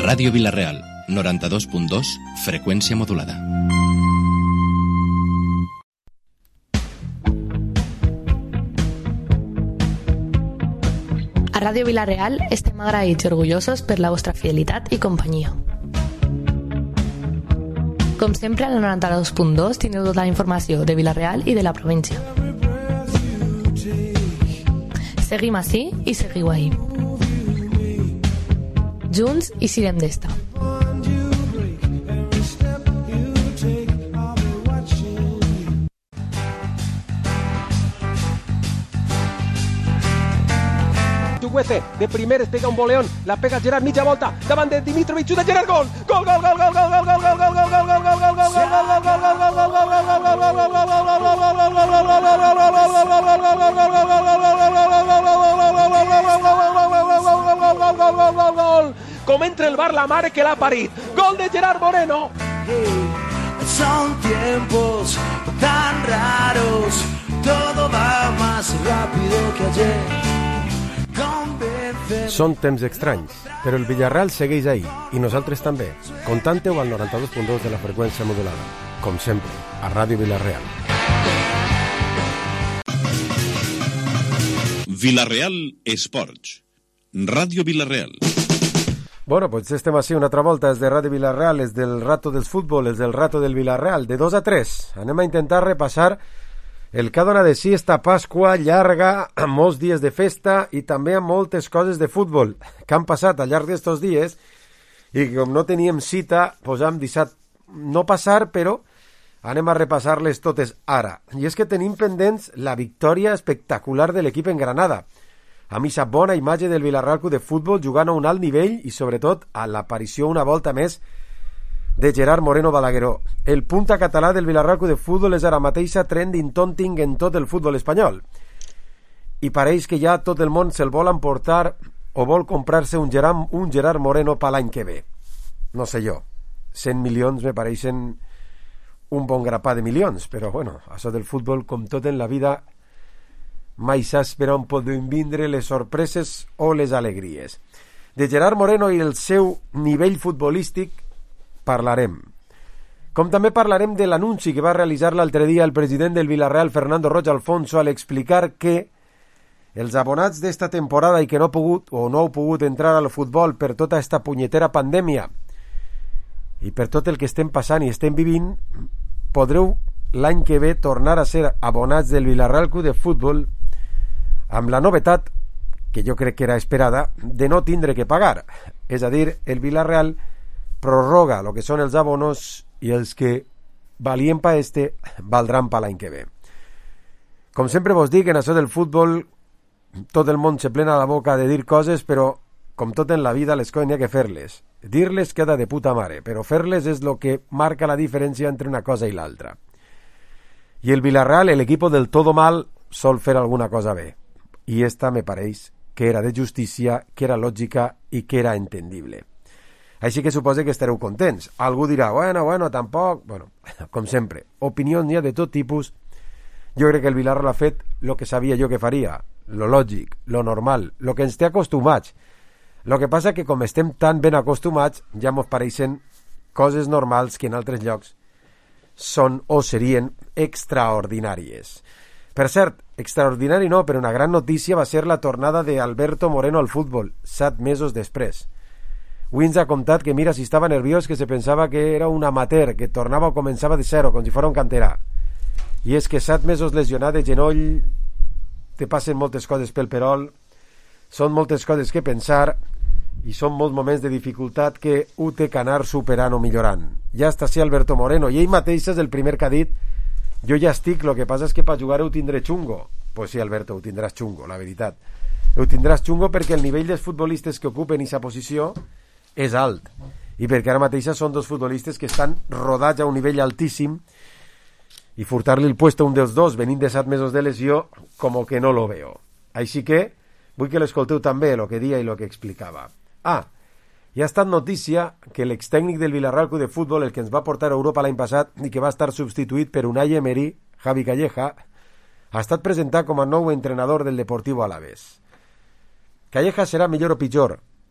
Ràdio Vila-real, 92.2, freqüència modulada. A Ràdio Vila-real estem agraïts i orgullosos per la vostra fidelitat i companyia. Com sempre, al 92.2 teniu tota la informació de Vila-real i de la província. Seguim ací i seguiu ahí. Junts i sirem d'esta. De primeres pega un voleón, la pega Gerard mitja volta, davant de Dimitrovic, de Gerard, gol! Gol, gol, gol, gol, gol, gol, gol, gol, gol, gol, gol, gol, gol, gol, gol, com entra el bar la mare que l'ha parit. Gol de Gerard Moreno. Son tiempos tan raros, todo va más rápido que ayer. Són temps estranys, però el Villarreal segueix ahí, i nosaltres també. Contante-ho al 92.2 de la freqüència modulada. Com sempre, a Ràdio Vila-real. Vila-real Esports. Ràdio Vila-real. Bueno, pues estem així una altra volta, és de Ràdio Vila-real, és del rato del futbol, és del rato del Vila-real, de 2 a 3. Anem a intentar repassar el que ha donat de si esta Pasqua llarga, amb molts dies de festa i també amb moltes coses de futbol que han passat al llarg d'estos dies i com no teníem cita, doncs hem deixat no passar, però anem a repassar-les totes ara. I és que tenim pendents la victòria espectacular de l'equip en Granada, amb aquesta bona imatge del Villarreal Club de Futbol jugant a un alt nivell i sobretot a l'aparició una volta més de Gerard Moreno Balagueró. El punta català del Villarreal Club de Futbol és ara mateixa trending topping en tot el futbol espanyol. I pareix que ja tot el món se'l vol emportar o vol comprar-se un Gerard Moreno per l'any que ve. No sé jo. 100 milions me pareixen un bon grapà de milions, però bueno, això del futbol, com tot en la vida, mai saps per on poden vindre les sorpreses o les alegries. De Gerard Moreno i el seu nivell futbolístic parlarem. Com també parlarem de l'anunci que va realitzar l'altre dia el president del Villarreal, Fernando Roig Alfonso, al explicar que els abonats d'esta temporada i que no heu pogut entrar al futbol per tota esta punyetera pandèmia i per tot el que estem passant i estem vivint, podreu l'any que ve tornar a ser abonats del Villarreal Club de Futbol amb la novetat, que jo crec que era esperada, de no tindre que pagar. És a dir, el Villarreal prorroga el que són els abonos i els que valien pa valdran pa l'any que ve. Com sempre vos dic, en això del futbol tot el món se plena la boca de dir coses, però com tot en la vida les coses n'hi ha que fer-les. Dir-les queda de puta mare, però fer-les és el que marca la diferència entre una cosa i l'altra. I el Villarreal, el equipo del todo mal, sol fer alguna cosa bé. I esta me pareix que era de justícia, que era lògica i que era entendible. Així que suposo que estareu contents. Algú dirà, bueno, tampoc... Bueno, com sempre, opinions n'hi ha de tot tipus. Jo crec que el Villarreal ha fet el que sabia jo que faria, lo lògic, lo normal, lo que ens té acostumats. Lo que passa que com estem tan ben acostumats, ja mos pareixen coses normals que en altres llocs són o serien extraordinàries. Per cert, extraordinari no, però una gran notícia va ser la tornada d'Alberto Moreno al futbol, 7 mesos després. Avui ens ha contat que mira si estava nerviós, que se pensava que era un amateur, que tornava o començava de zero, com si fos un canterà. I és que 7 mesos lesionat de genoll, te passen moltes coses pel perol, són moltes coses que pensar i són molts moments de dificultat que ho té que anar superant o millorant. Ja està sí Alberto Moreno, i ell mateix és el primer que ha dit jo ja estic, el que passa és que per jugar ho tindré xungo. Pues sí, Alberto, ho tindràs xungo, la veritat. Ho tindràs xungo perquè el nivell dels futbolistes que ocupen aquesta posició és alt, i perquè ara mateix són dos futbolistes que estan rodats a un nivell altíssim i furtar-li el puesto a un dels dos venint de 7 mesos de lesió com que no lo veo. Així que vull que l'escolteu també el que dia i el que explicava. I ha estat notícia que l'extècnic del Villarreal Club de Futbol, el que ens va portar a Europa l'any passat i que va estar substituït per Unai Emery, Javi Calleja, ha estat presentat com a nou entrenador del Deportivo Alavés. Calleja serà millor o pitjor,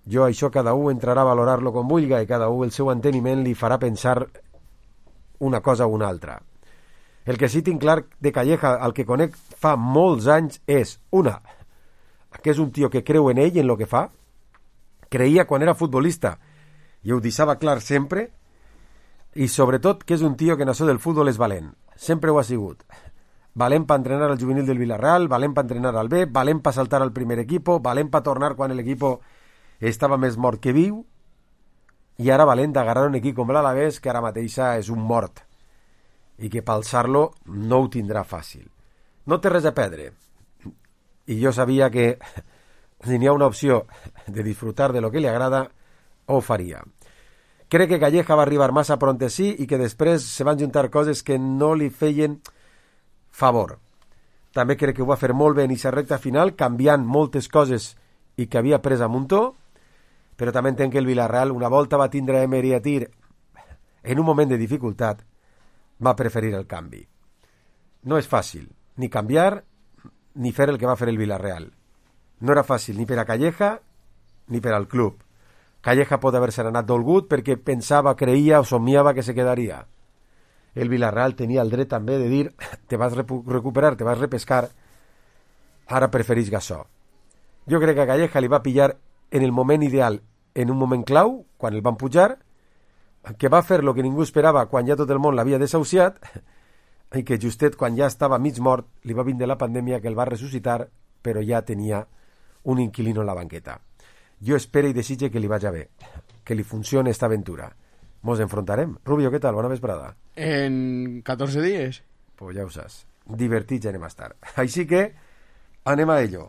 Jo això cada un entrarà a valorar-lo com vulga i cada un el seu enteniment li farà pensar una cosa o una altra. El que sí tinc clar de Calleja, el que conec fa molts anys, és una, que és un tio que creu en ell, en el que fa, creia quan era futbolista i ho deixava clar sempre, i sobretot que és un tio que en això del futbol és valent, sempre ho ha sigut. Valent per entrenar al juvenil del Villarreal, valent per entrenar al B, valent per saltar al primer equipo, valent per tornar quan l'equipo estava més mort que viu, i ara valent d'agarrar un equip com l'Alavés, que ara mateixa és un mort, i que per alçar-lo no ho tindrà fàcil. No té res a perdre. I jo sabia que si n'hi ha una opció de disfrutar de lo que li agrada, ho faria. Crec que Calleja va arribar massa pront a sí i que després se van juntar coses que no li feien favor. També crec que ho va fer molt bé en aquesta recta final, canviant moltes coses i que havia pres a muntó, però també entenc que el Villarreal una volta va tindre Emery a tir en un moment de dificultat, va preferir el canvi. No és fàcil ni canviar ni fer el que va fer el Villarreal. No era fàcil ni per a Calleja ni per al club. Calleja pot haver-se anat dolgut perquè pensava, creia o somiava que se quedaria. El Villarreal tenia el dret també de dir te vas recuperar, te vas repescar, ara preferís Gassó. Jo crec que a Calleja li va pillar en el moment ideal, en un moment clau, quan el van pujar, que va fer el que ningú esperava quan ja tot el món l'havia desahuciat, i que justet quan ja estava mig mort li va vindre la pandèmia que el va ressuscitar, però ja tenia un inquilino en la banqueta. Jo espero i desitge que li vagi bé, que li funcione esta aventura. Mos enfrontarem. Rubio, què tal? Bona vesprada. En 14 dies. Pues ja ho saps. Divertits ja anem a estar. Així que anem a ello.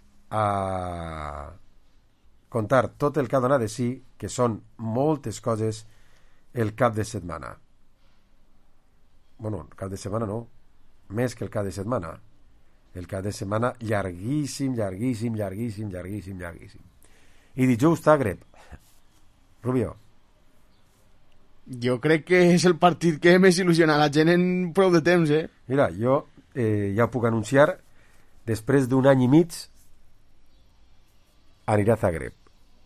A contar tot el que ha donat de sí, que són moltes coses el cap de setmana. Bueno, el cap de setmana no. Més que el cap de setmana. El cap de setmana llarguíssim, llarguíssim, llarguíssim, llarguíssim, llarguíssim. I dijous Zagreb. Rubio. Jo crec que és el partit que més il·lusiona la gent en prou de temps, eh? Mira, jo ja ho puc anunciar, després d'un any i mig aniré a Zagreb.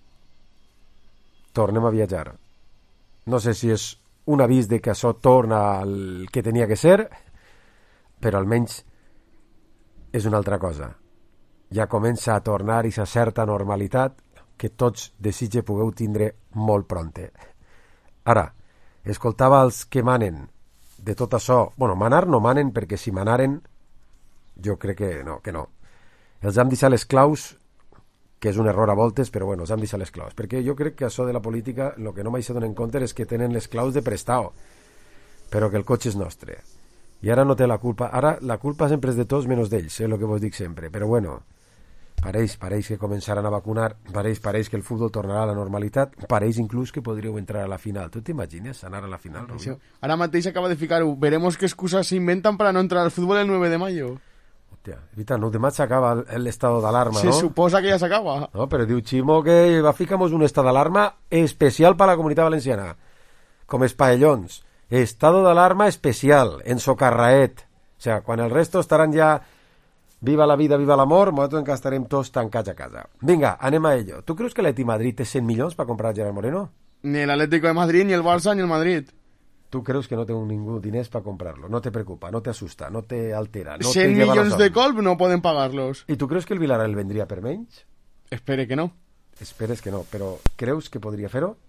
Tornem a viatjar. No sé si és un avís de que això torna al que tenia que ser, però almenys és una altra cosa. Ja comença a tornar i sa certa normalitat que tots desitge pogueu tindre molt pronte. Ara, escoltava els que manen de tot això. Bueno, manar no manen, perquè si manaren jo crec que no. Els han deixat les claus, que és un error a voltes, però bueno, els han deixat les claus. Perquè jo crec que això de la política, el que no mai se donen compte és que tenen les claus de prestao, però que el cotxe és nostre. I ara no té la culpa. Ara la culpa sempre és de tots menys d'ells, el que vos dic sempre. Però bueno, pareix que començaran a vacunar, pareix que el futbol tornarà a la normalitat, pareix inclús que podríeu entrar a la final. Tu t'imagines anar a la final, Rubio? Ara mateix acaba de ficar-ho. Veremos qué excusas se inventan para no entrar al fútbol el 9 de mayo. Hòstia, veritat, no, demà s'acaba l'estado d'alarma, Se no? suposa que ja s'acaba. No, però diu Ximo que va ficar-nos un estat d'alarma especial per a la comunitat valenciana. Com els paellons. Estado d'alarma especial, en Socarraet. O sea, quan el resto estaran ja viva la vida, viva l'amor, nosaltres encara estarem tots tancats a casa. Vinga, anem a ello. Tu creus que l'Atleti Madrid té 100 milions per comprar Gerard Moreno? Ni el Atlético de Madrid, ni el Barça, ni el Madrid. Tu creus que no té ningú diners per comprarlo? No te preocupa, no te asusta, no te altera, no 100 te lleva milions los de ojos. colp no poden pagar-los. I tu creus que el Villarreal el vendria per menys? Espere que no. Esperes que no, però creus que podria fer-ho?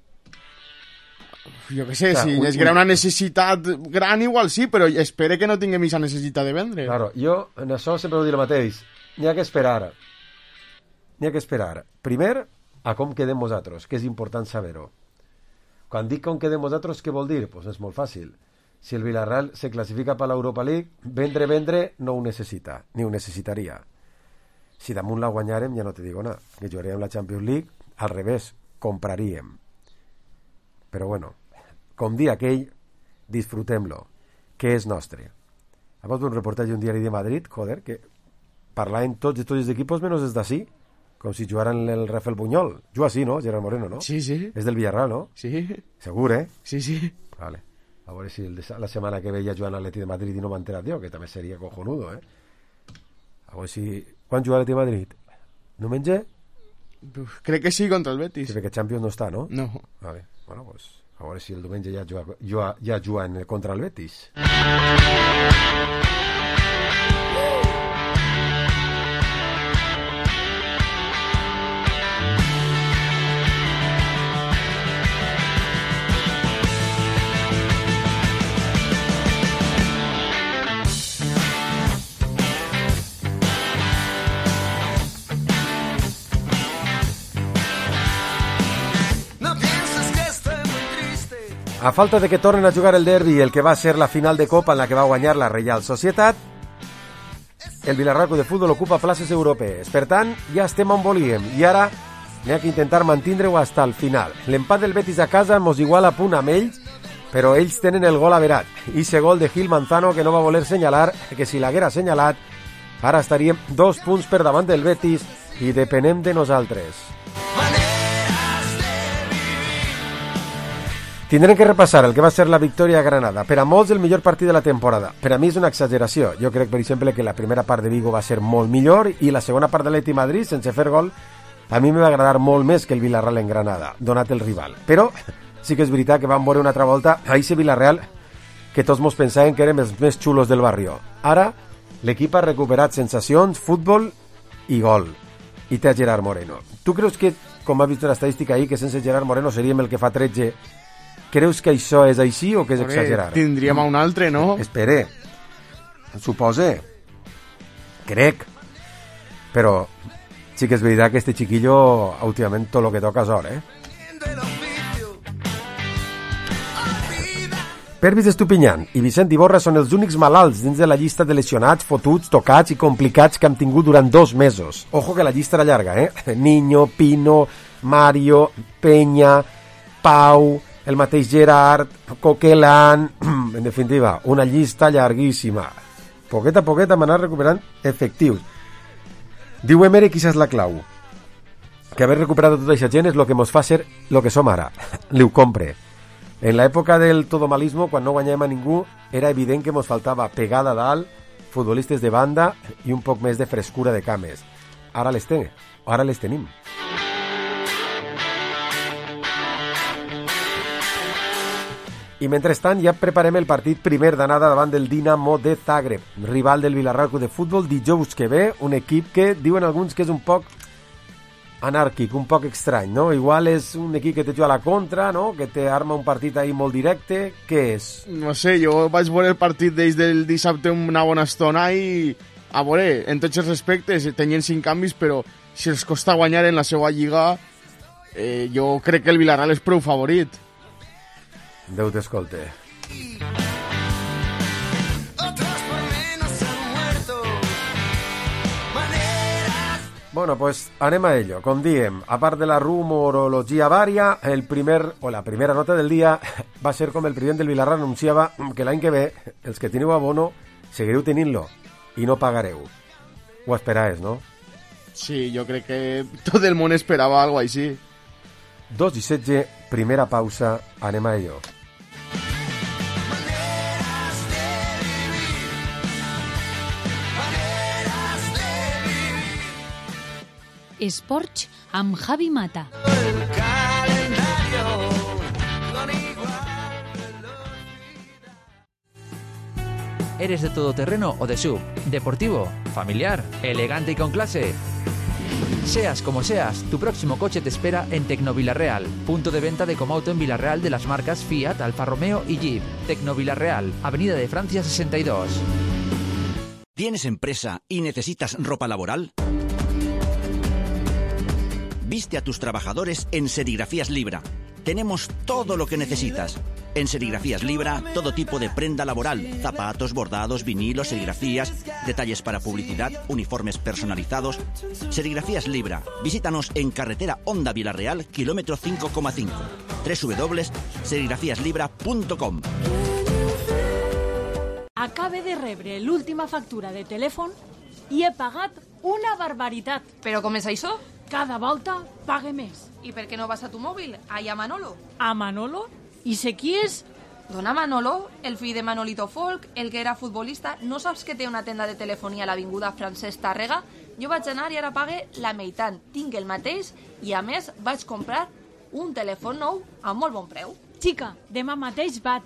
Jo què sé, O sea, si és una necessitat gran igual sí, però espere que no tinguem aquesta necessitat de vendre. Claro, jo en això sempre ho dic el mateix. N'hi ha que esperar. N'hi ha que esperar. Primer, a com quedem nosaltres, que és important saber-ho. Quan dic com quedem nosaltres, què vol dir? Pues és molt fàcil. Si el Villarreal se classifica per l'Europa League, vendre, no ho necessita, ni ho necessitaria. Si damunt la guanyarem, ja no te digo nada, que jugaríem la Champions League, al revés, compraríem. Però bueno, com dir aquell, disfrutem-lo, que és nostre. Abans d'un reportatge d'un diari de Madrid, joder, que parlaven tots els equipos menys els d'ací, com si jugaran el Rafael Buñol. Juga així, no? Gerard Moreno, no? Sí, sí. És del Villarreal, no? Sí. Segur, eh? Sí, sí. Vale. A veure si la setmana que ve ja jugant a l'Atleti de Madrid i no m'ha enterat jo, que també seria cojonudo, eh? A veure si... Quan juga a l'Atleti de Madrid? Diumenge? Crec que sí, contra el Betis. Sí, perquè Champions no està, no? No. Vale. Bueno, pues, a veure si el diumenge ja juguen contra el Betis. A falta de que tornen a jugar el derbi, el que va ser la final de Copa en la que va guanyar la Reial Societat, el Vilarreal Club de Futbol ocupa places europees. Per tant, ja estem on volíem i ara n'hi ha que intentar mantindre-ho hasta el final. L'empat del Betis a casa mos iguala a punt amb ells, però ells tenen el gol averat. I ese gol de Gil Manzano que no va voler senyalar, que si l'haguera senyalat, ara estaríem 2 punts per davant del Betis i depenem de nosaltres. Tindrem que repassar el que va ser la victòria a Granada. Per a molts el millor partit de la temporada. Per a mi és una exageració. Jo crec, per exemple, que la primera part de Vigo va ser molt millor i la segona part de l'Atleti Madrid, sense fer gol, a mi me va agradar molt més que el Villarreal en Granada, donat el rival. Però sí que és veritat que vam veure una altra volta a ese Villarreal que tots mos pensaven que érem els més xulos del barri. Ara l'equip ha recuperat sensacions, futbol i gol. I té a Gerard Moreno. Tu creus que, com ha vist l'estadística ahir, que sense Gerard Moreno seríem el que fa 13? Creus que això és així o que és exagerar? Tindríem a un altre, no? Espere, supose. Crec. Però sí que és veritat que este chiquillo últimament tot lo que toca és or, Pervis Estupinyán i Vicent Iborra són els únics malalts dins de la llista de lesionats, fotuts, tocats i complicats que han tingut durant 2 mesos. Ojo que la llista era llarga, Niño, Pino, Mario, Peña, Pau, el mateix Gerard, Coquelin... En definitiva, una llista llarguíssima. Poquet a poquet hem anat recuperant efectius. Diu Emery que això és la clau. Que haver recuperat tota aquesta gent és el que ens fa ser el que som ara. Li ho compre. En l'època del todomalismo, quan no guanyàvem a ningú, era evident que ens faltava pegada a dalt, futbolistes de banda i un poc més de frescura de cames. Ara les tenim. I mentrestant ja preparem el partit primer d'anada davant del Dinamo de Zagreb, rival del Villarreal Club de Futbol dijous que ve, un equip que diuen alguns que és un poc anàrquic, un poc estrany, no? Igual és un equip que te juga a la contra, no? Que te arma un partit ahí molt directe. Què és? No sé, jo vaig veure el partit des del dissabte una bona estona i a veure, en tots els respectes tenien 5 canvis, però si els costa guanyar en la seva lliga, jo crec que el Villarreal és prou favorit. Déu t'escolte. Bueno, pues anem a ello. Com diem, a part de la rumorologia varia, la primera nota del dia va ser com el president del Villarreal anunciava que l'any que ve els que teniu abono seguireu tenint-lo i no pagareu. Ho esperaves, no? Sí, jo crec que tot el món esperava alguna cosa així. 2:16, primera pausa, anem a ello. Esports amb Javi Mata. ¿Eres de todoterreno o de SUV? ¿Deportivo? ¿Familiar? ¿Elegante y con clase? Seas como seas, tu próximo coche te espera en Tecnovilarreal, punto de venta de Comauto en Villarreal de las marcas Fiat, Alfa Romeo y Jeep. Tecnovilarreal, Avenida de Francia 62. ¿Tienes empresa y necesitas ropa laboral? Viste a tus trabajadores en Serigrafías Libra. Tenemos todo lo que necesitas. En Serigrafías Libra, todo tipo de prenda laboral, zapatos, bordados, vinilos, serigrafías, detalles para publicidad, uniformes personalizados. Serigrafías Libra. Visítanos en carretera Honda Villarreal, kilómetro 5,5. www.serigrafiaslibra.com. Acabe de rebre l'última factura de telèfon i he pagat una barbaritat. Però com és això? Cada volta pague més. I per què no vas a tu mòbil? Allà a Manolo. A Manolo? I sé qui és? Dona Manolo, el fill de Manolito Folk, el que era futbolista. No saps que té una tenda de telefonia a l'avinguda Francesc Tàrrega? Jo vaig anar i ara pague la meitat. Tinc el mateix i, a més, vaig comprar un telèfon nou a molt bon preu. Chica, demà mateix vaig.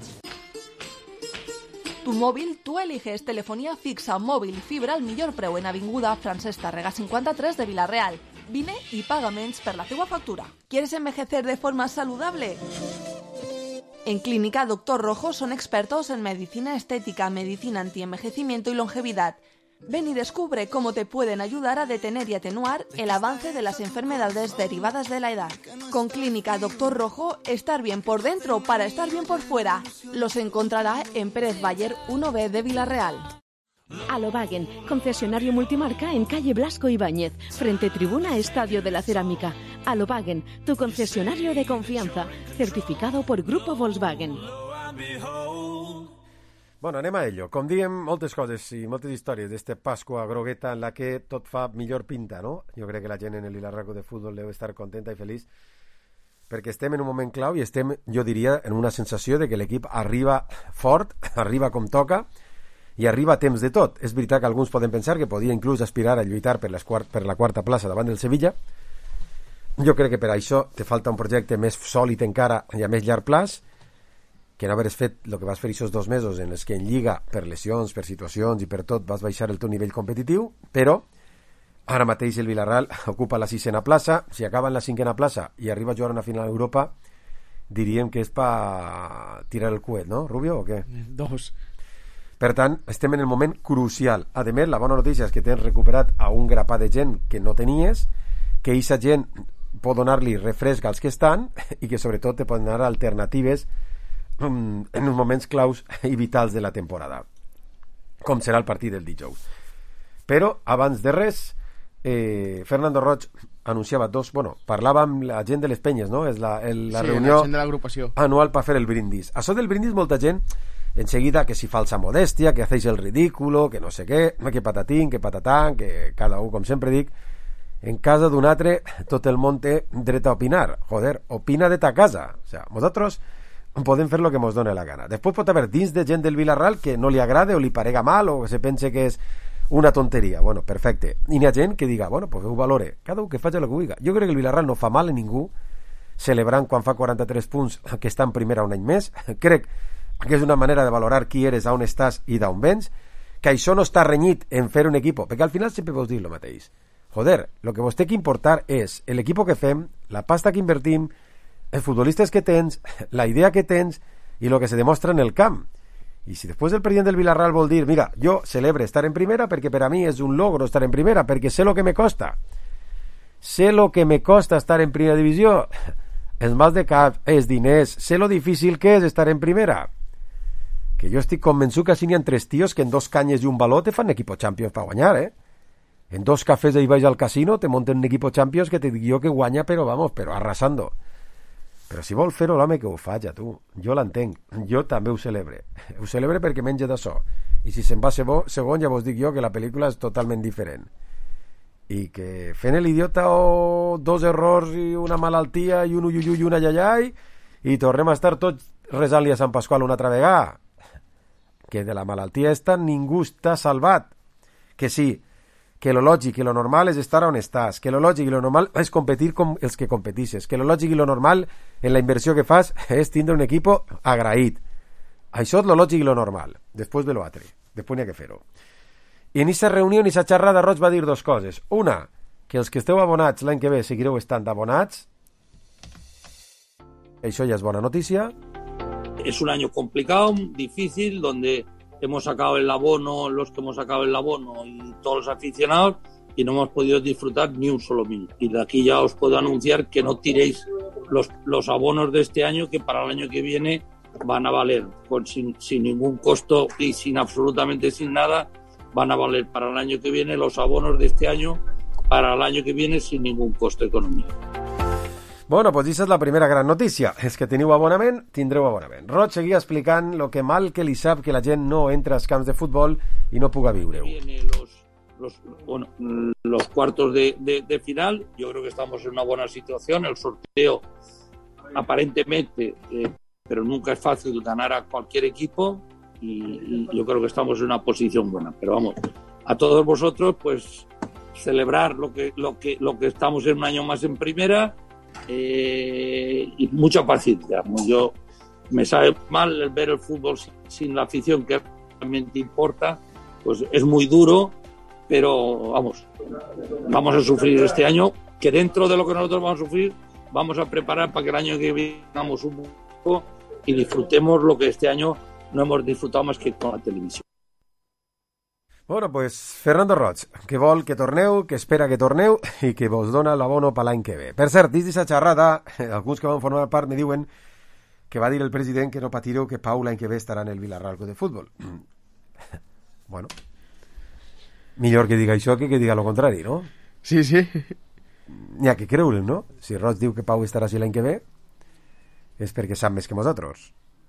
Tu móvil, tú eliges telefonía fixa, móvil y fibra al millor preu en Avinguda Francesc Tàrrega 53 de Vila-real. Vine y paga menys per la teua factura. ¿Quieres envejecer de forma saludable? En Clínica Doctor Rojo son expertos en medicina estética, medicina antienvejecimiento y longevidad. Ven y descubre cómo te pueden ayudar a detener y atenuar el avance de las enfermedades derivadas de la edad. Con Clínica Doctor Rojo, estar bien por dentro para estar bien por fuera. Los encontrará en Pérez Bayer 1B de Vila-real. Alobagen, concesionario multimarca en calle Blasco Ibáñez, frente tribuna Estadio de la Cerámica. Alobagen, tu concesionario de confianza, certificado por Grupo Volkswagen. Bueno, anem a ello. Com diem, moltes coses i moltes històries d'esta Pasqua grogueta en la que tot fa millor pinta, no? Jo crec que la gent en el Vilarraco de futbol deu estar contenta i feliç perquè estem en un moment clau i estem, jo diria, en una sensació de que l'equip arriba fort, arriba com toca i arriba a temps de tot. És veritat que alguns poden pensar que podia inclús aspirar a lluitar per la quarta plaça davant del Sevilla. Jo crec que per això te falta un projecte més sòlid encara i a més llarg plaç, que no haver fet el que vas fer aquests 2 mesos en els que en Lliga, per lesions, per situacions i per tot, vas baixar el teu nivell competitiu, però ara mateix el Villarreal ocupa la 6a plaça. Si acaba en la 5a plaça i arriba a jugar una final d'Europa, diríem que és per tirar el coet, no, Rubio, o què? 2. Per tant, estem en el moment crucial. A més, la bona notícia és que tens recuperat a un grapà de gent que no tenies, que aquesta gent pot donar-li refresc als que estan i que sobretot te poden donar alternatives en uns moments claus i vitals de la temporada, com serà el partit del dijous. Però abans de res, Fernando Roig anunciava parlava amb la gent de les penyes, no? És la reunió la gent de l'agrupació anual per fer el brindis. Això del brindis, molta gent enseguida que si falsa modestia, que hacéis el ridículo, que no sé què, que patatín, que patatán, que cada un, com sempre dic, en casa d'un altre tot el món té dret a opinar. Joder, opina de ta casa. O sea, nosaltres podem fer lo que mos done la gana. Després pot haver dins de gent del Villarreal que no li agrade o li parega mal o que se pense que és una tonteria. Bueno, perfecte. I n'hi ha gent que diga, bueno, pues ho valore. Cada un que faci el que vulgui. Jo crec que el Villarreal no fa mal a ningú celebrant quan fa 43 punts que està en primera un any més. Crec que és una manera de valorar qui eres, on estàs i d'on vens, que això no està renyit en fer un equip, perquè al final sempre vos dir el mateix. Joder, lo que vos té que importar és l'equip que fem, la pasta que invertim, els futbolistes que tens, la idea que tens i el que se demostra en el camp. I si després el president del Villarreal vol dir, mira, jo celebre estar en primera perquè per a mi és un logro estar en primera, perquè sé lo que me costa. Sé lo que me costa estar en primera divisió. Els mals de cap, els diners, sé lo difícil que és estar en primera. Que jo estic convençut que si n'hi ha 3 tios que en 2 canyes i un baló te fan equipo Champions per guanyar, En 2 cafès i vaig al casino te monten un equipo Champions que te dic jo que guanya, però vamos, però arrasando. Però si vol fer-ho, l'home que ho faig, tu. Jo l'entenc. Jo també ho celebre. Ho celebre perquè menja d'açò. I si se'n va segon, ja vos dic jo que la pel·lícula és totalment diferent. I que fent l'idiota o 2 errors i una malaltia i un uyuyuy i una yayai i tornem a estar tots resant-li a Sant Pasqual una altra vegada. Que de la malaltia esta ningú està salvat. Que sí, que lo lògic i lo normal és estar on estàs, que lo lògic i lo normal és competir com els que competixes, que lo lògic i lo normal en la inversió que fas és tindre un equip agraït. Això és lo lògic i lo normal. Després ve l'altre. Després n'hi ha que fer-ho. I en aquesta reunió, en aquesta xerrada, Roig va dir 2 coses. Una, que els que esteu abonats l'any que ve seguireu estant abonats. Això ja és bona notícia. Es un año complicado, difícil, donde hemos sacado el abono, los que hemos sacado el abono y todos los aficionados, y no hemos podido disfrutar ni un solo minuto. Y de aquí ya os puedo anunciar que no tiréis los abonos de este año, que para el año que viene van a valer sin ningún costo y absolutamente sin nada, van a valer para el año que viene los abonos de este año, para el año que viene sin ningún costo económico. Bueno, pues aquesta és la primera gran notícia. És que teniu abonament, tindreu abonament. Roig seguia explicant lo que mal que li sap que la gent no entra als camps de futbol i no puga viure-ho. Los cuartos de final, yo creo que estamos en una buena situación. El sorteo, aparentemente, pero nunca es fácil ganar a cualquier equipo y yo creo que estamos en una posición buena. Pero vamos, a todos vosotros, pues celebrar lo que estamos en un año más en primera y mucha paciencia. Yo me sabe mal ver el fútbol sin la afición que realmente importa, pues es muy duro, pero vamos a sufrir este año, que dentro de lo que nosotros vamos a sufrir, vamos a preparar para que el año que viene tengamos un poco y disfrutemos lo que este año no hemos disfrutado más que con la televisión. Bueno, pues Fernando Roig, que vol que torneu, que espera que torneu i que vos dona l'abono per l'any que ve. Per cert, dins d'aquesta xerrada, alguns que van formar part me diuen que va dir el president que no patireu, que Pau l'any que ve estarà en el Villarreal Club de Futbol. Bueno, millor que diga això que diga lo contrari, no? Sí, sí. N'hi ha que creure, no? Si Roig diu que Pau estarà així l'any que ve, és perquè sap més que nosaltres.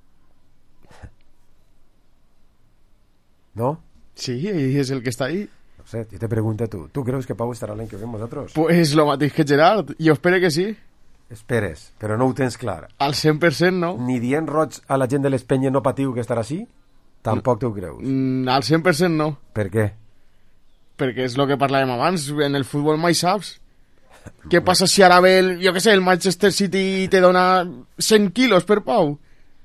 ¿No? Sí, y es el que está ahí. No sé, yo te pregunto tú. ¿Tú crees que Pau estarà l'any que ve amb nosaltres? Pues lo mateix que Gerard. Jo espero que sí. Esperes, però no ho tens clar. Al 100% no. Ni dient Roig a la gent de les penyes no patiu que estarà així? Tampoc t'ho creus? Al 100% no. Per què? Perquè és el que parlàvem abans. En el futbol mai saps. Què passa si ara ve el Manchester City te dona 100 quilos per Pau?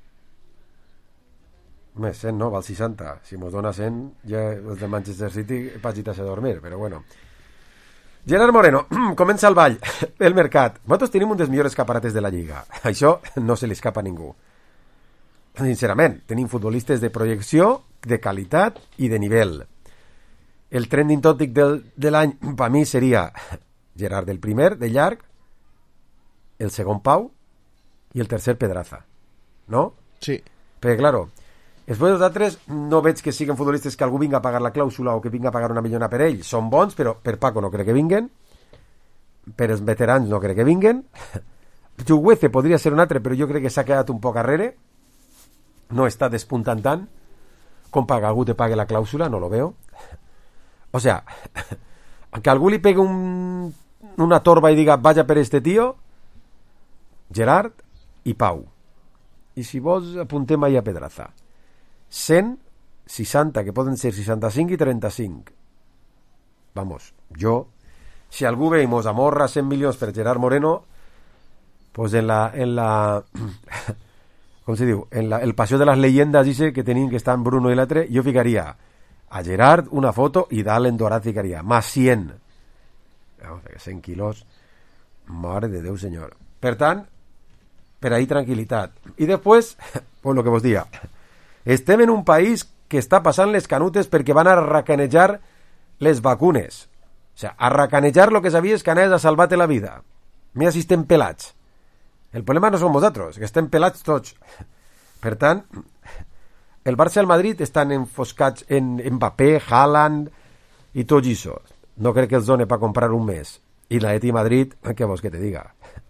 Més 100 no, val 60. Si mos dona 100, ja els de Manchester City vaig a dormir, però bueno. Gerard Moreno, comença el ball, el mercat. Nosaltres tenim un dels millors escaparates de la Lliga. Això no se li escapa a ningú. Sincerament, tenim futbolistes de projecció, de qualitat i de nivell. El trending tòpic de l'any, per mi, seria Gerard el primer, de llarg, el segon Pau i el tercer Pedraza. No? Sí. Perquè, claro, després dels altres no veig que siguin futbolistes que algú vinga a pagar la clàusula o que vinga a pagar una millona per ell. Són bons, però per Paco no crec que vinguen. Per els veterans no crec que vinguen. Chukwueze podria ser un altre, però jo crec que s'ha quedat un poc arrere. No està despuntant tant. Com paga algú te pague la clàusula, no lo veo. O sea, que algú li pegue una torba i diga vaya per este tío, Gerard i Pau. I si vols apuntem ahí a Pedraza. 100, 60, que poden ser 65 i 35. Vamos, jo, si algú ve i mos amorra 100 milions per Gerard Moreno, pues en la com se diu, el paseo de las leyendas dice que tenim que estar en Bruno i l'altre, jo ficaria a Gerard una foto i dalt en Dorat ficaria más 100. 100 quilos, mare de Déu senyor. Per tant, per ahí tranquil·litat. I després, pues lo que vos dia, estem en un país que està passant les canutes perquè van a racanejar les vacunes. O sea, a racanejar lo que sabies que anaves a salvar-te la vida. Mira si estem pelats. El problema no som vosaltres, que estem pelats tots. Per tant, el Barça i el Madrid estan enfoscats en Mbappé, Haaland i tot això. No crec que els doni per comprar un mes. I l'Atleti Madrid, què vols que te diga?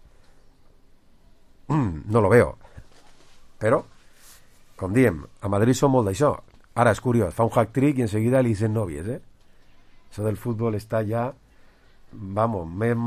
No lo veo. Però, com diem, a Madrid som molt d'això. Ara és curiós, fa un hack-trick i enseguida li dicen nòvies, eh? Això del futbol està ja, vamos,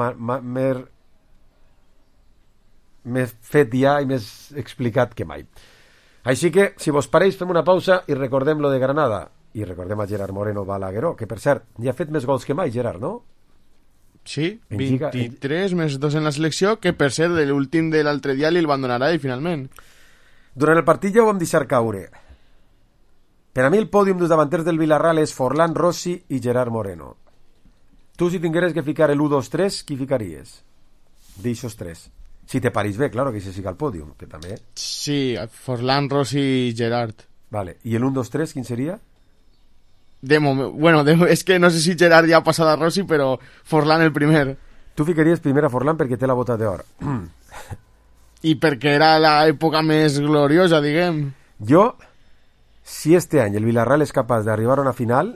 més fet ja i més explicat que mai. Així que, si vos pareix, fem una pausa i recordem lo de Granada. I recordem a Gerard Moreno Balagueró, que per cert, ja ha fet més gols que mai, Gerard, no? Sí, 23 més 2 en la selecció, que per cert, l'últim de l'altre dia li el van donar a ell, finalment. Durant el partit ja ho vam deixar caure. Per a mi el pòdium dels davanters del Villarreal és Forlán, Rossi i Gerard Moreno. Tu, si tingueres que ficar el 1-2-3, qui ficaries? D'eixos tres. Si te pareix bé, claro, que se siga el pòdium, que també... Sí, Forlán, Rossi i Gerard. Vale, i el 1-2-3, quin seria? És que no sé si Gerard ja ha passat a Rossi, però Forlán el primer. Tu ficaries primer a Forlán perquè té la bota d'or. I perquè era l'època més gloriosa, diguem. Jo, si este any el Villarreal és capaç d'arribar a una final,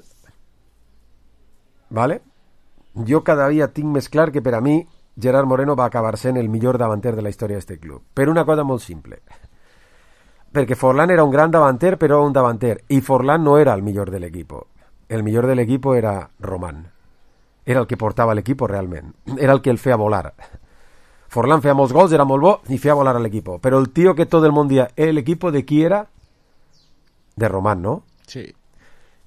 vale? Jo cada dia tinc més clar que per a mi Gerard Moreno va acabar sent el millor davanter de la història d'este club. Per una cosa molt simple. Perquè Forlán era un gran davanter, però un davanter. I Forlán no era el millor de l'equipo. El millor de l'equipo era Román. Era el que portava l'equipo realment. Era el que el feia volar. Forlán feia molts gols, era molt bo i feia volar a l'equipo. Però el tío que tot el món dia, el equipo de qui era? De Román, no? Sí.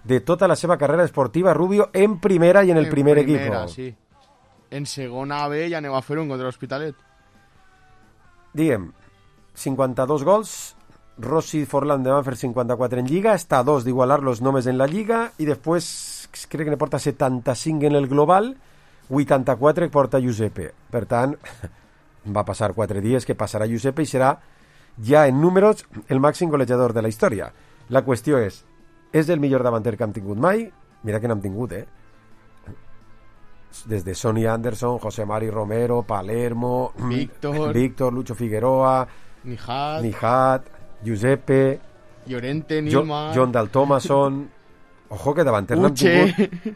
de tota la seva carrera esportiva, Rubio, en primera i en el primer equip. Sí. En segona B ja aneu a fer un contra l'Hospitalet. Diguem, 52 gols, Rossi i Forlán van fer 54 en Lliga, està a 2 d'igualar-los només en la Lliga, i després crec que ne porta 75 en el global, 84 que porta Giuseppe. Per tant, va passar 4 dies que passarà Giuseppe i serà ja en números el màxim golejador de la història. La qüestió és el millor davanter que hem tingut mai? Mira que n'hem tingut, des de Sonny Anderson, José Mari Romero, Palermo, Víctor, Lucho Figueroa, Nijat, Giuseppe, Llorente, Nilma, John Dal Thomason. Ojo que davanter n'hem tingut.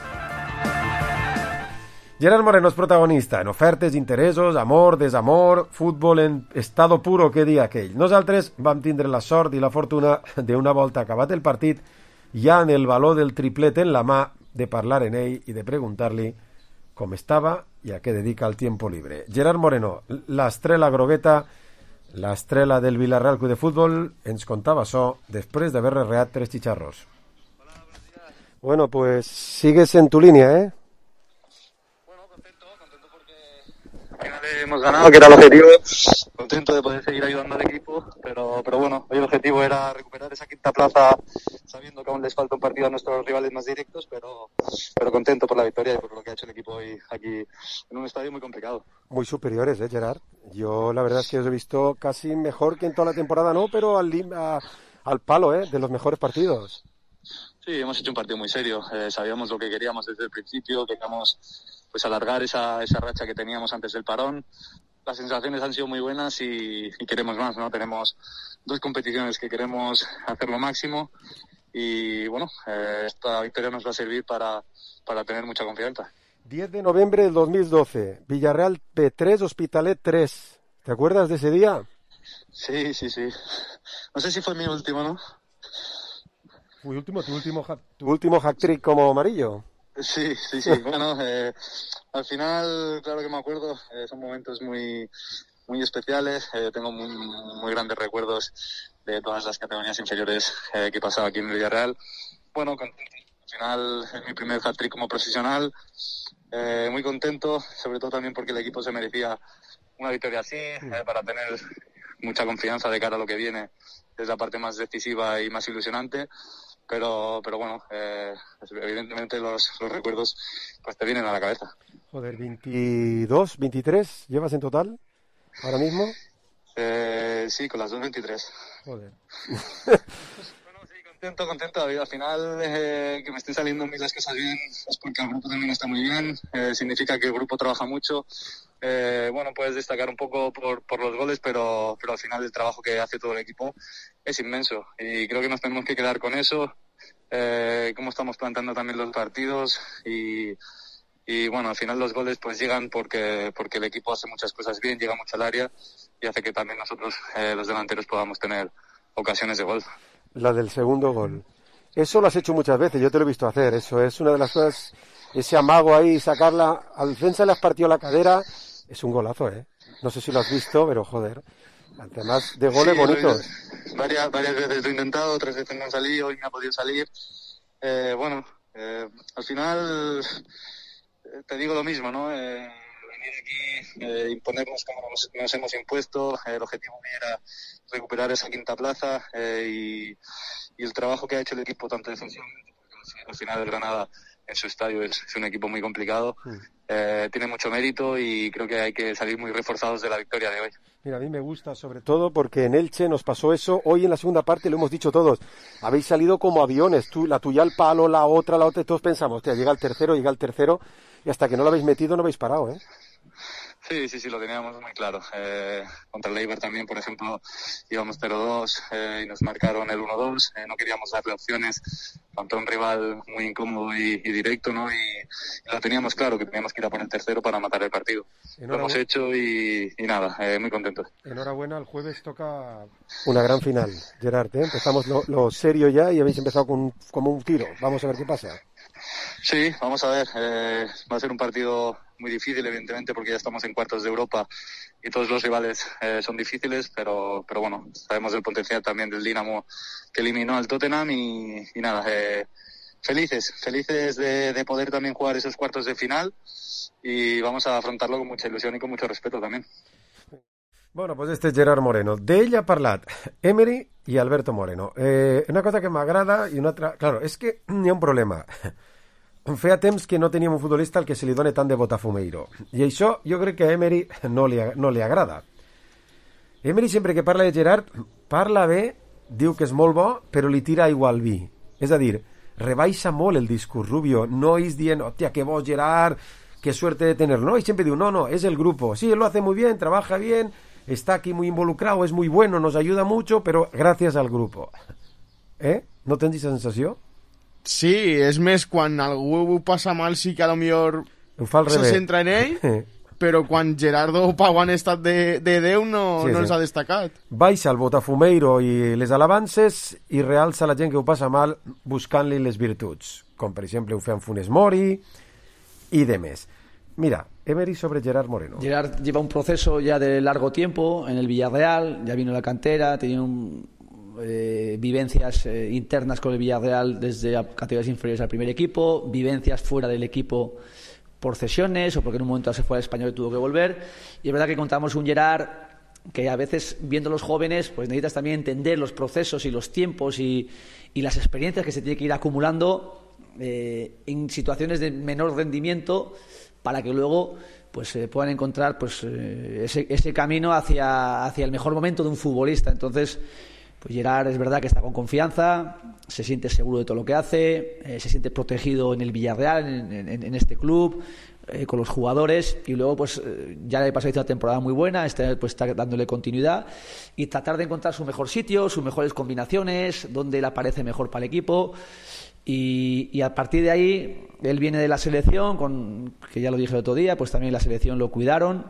Gerard Moreno és protagonista en ofertes, interessos, amor, desamor, futbol en estado puro, que dia aquell. Nosaltres vam tindre la sort i la fortuna d'una volta acabat el partit, ja en el baló del triplet en la mà, de parlar en ell i de preguntar-li com estava i a què dedica el tiempo libre. Gerard Moreno, l'estrela grogueta, l'estrela del Villarreal Club de Futbol, ens contava això després d'haver reat 3 chicharros. Bueno, pues sigues en tu línea, Al final hemos ganado, que era el objetivo. Contento de poder seguir ayudando al equipo, pero bueno, hoy el objetivo era recuperar esa quinta plaza, sabiendo que aún les falta un partido a nuestros rivales más directos, pero contento por la victoria y por lo que ha hecho el equipo hoy aquí en un estadio muy complicado. Muy superiores, Gerard. Yo la verdad es que os he visto casi mejor que en toda la temporada, no, pero al palo, de los mejores partidos. Sí, hemos hecho un partido muy serio. Sabíamos lo que queríamos desde el principio, queríamos pues alargar esa racha que teníamos antes del parón. Las sensaciones han sido muy buenas y queremos más, ¿no? Tenemos 2 competiciones que queremos hacer lo máximo y bueno, esta victoria nos va a servir para tener mucha confianza. 10 de noviembre del 2012, Villarreal P3, Hospitalet 3. ¿Te acuerdas de ese día? Sí. No sé si fue mi último, ¿no? Tu último hat-trick como amarillo. Sí. Bueno, al final, claro que me acuerdo, son momentos muy especiales. Tengo muy grandes recuerdos de todas las categorías inferiores que he pasado aquí en el Villarreal. Bueno, contento. Al final es mi primer hat-trick como profesional. Muy contento, sobre todo también porque el equipo se merecía una victoria así, para tener mucha confianza de cara a lo que viene. Es la parte más decisiva y más ilusionante. Pero bueno, evidentemente los recuerdos pues te vienen a la cabeza. Joder, 22, 23 llevas en total ahora mismo. Sí, con las 2:23. Joder. Bueno, sí, contento. Al final que me estén saliendo las cosas bien es porque el grupo también está muy bien. Significa que el grupo trabaja mucho. Bueno, puedes destacar un poco por los goles, pero al final el trabajo que hace todo el equipo es inmenso y creo que nos tenemos que quedar con eso, cómo estamos plantando también los partidos y bueno, al final los goles pues llegan porque el equipo hace muchas cosas bien, llega mucho al área y hace que también nosotros los delanteros podamos tener ocasiones de gol. La del segundo gol, eso lo has hecho muchas veces, yo te lo he visto hacer, eso es una de las cosas, ese amago ahí, sacarla, al defensa le has partido la cadera, es un golazo, no sé si lo has visto, pero joder. Además de goles bonitos. Varias veces lo he intentado, 3 veces no han salido, hoy me ha podido salir. Bueno, al final te digo lo mismo, ¿no? Venir aquí, imponernos como nos hemos impuesto. El objetivo era recuperar esa quinta plaza y el trabajo que ha hecho el equipo, tanto defensivamente, porque al final el Granada en su estadio es un equipo muy complicado. Tiene mucho mérito y creo que hay que salir muy reforzados de la victoria de hoy. Mira, a mí me gusta sobre todo porque en Elche nos pasó eso, hoy en la segunda parte lo hemos dicho todos, habéis salido como aviones, la tuya al palo, la otra, y todos pensamos, hostia, llega el tercero, y hasta que no lo habéis metido no habéis parado, Sí, lo teníamos muy claro. Contra el Eibar también, por ejemplo, íbamos 0-2 y nos marcaron el 1-2. No queríamos darle opciones contra un rival muy incómodo y directo, ¿no? Y lo teníamos claro, que teníamos que ir a por el tercero para matar el partido. Lo hemos hecho y nada, muy contentos. Enhorabuena, el jueves toca una gran final, Gerard. Empezamos lo serio ya y habéis empezado como un tiro. Vamos a ver qué pasa. Sí, vamos a ver. Va a ser un partido muy difícil, evidentemente, porque ya estamos en cuartos de Europa y todos los rivales son difíciles, pero bueno, sabemos del potencial también del Dinamo que eliminó al Tottenham y nada, felices de poder también jugar esos cuartos de final y vamos a afrontarlo con mucha ilusión y con mucho respeto también. Bueno, pues este és Gerard Moreno. D'ell ha parlat Emery i Alberto Moreno. Una cosa que m'agrada i una altra... Claro, és que hi ha un problema. Feia temps que no teníem un futbolista al que se li doni tant de botafumeiro. I això jo crec que a Emery no li agrada. Emery sempre que parla de Gerard, parla bé, diu que és molt bo, però li tira aigua al vi. És a dir, rebaixa molt el discurs Rubio. No és dient, hòstia, que bo Gerard, qué suerte de tenerlo. No, y siempre digo, no, es el grupo. Sí, él lo hace muy bien, trabaja bien, está aquí muy involucrado, es muy bueno, nos ayuda mucho, pero gracias al grupo. No tens aquesta sensació? Sí, és més, quan algú ho passa mal sí que a lo millor se centra en ell, però quan Gerardo Pau en estat de Déu no els ha destacat. Baixa el botafumeiro i les alabances i realça la gent que ho passa mal buscant-li les virtuts, com per exemple ho feien Funes Mori y demás. Mira, Emery sobre Gerard Moreno. Gerard lleva un proceso ya de largo tiempo en el Villarreal, ya vino de la cantera, tenía vivencias internas con el Villarreal desde categorías inferiores al primer equipo, vivencias fuera del equipo por cesiones o porque en un momento se fue al Español y tuvo que volver. Y es verdad que contamos un Gerard que a veces, viendo los jóvenes, pues necesitas también entender los procesos y los tiempos y las experiencias que se tiene que ir acumulando en situaciones de menor rendimiento para que luego pues puedan encontrar pues ese camino hacia el mejor momento de un futbolista. Entonces, pues Gerard es verdad que está con confianza, se siente seguro de todo lo que hace, se siente protegido en el Villarreal, en este club, con los jugadores, y luego pues ya le pasó una temporada muy buena, pues está dándole continuidad y tratar de encontrar su mejor sitio, sus mejores combinaciones, donde él aparece mejor para el equipo. Y a partir de ahí, él viene de la selección, que ya lo dije el otro día, pues también la selección lo cuidaron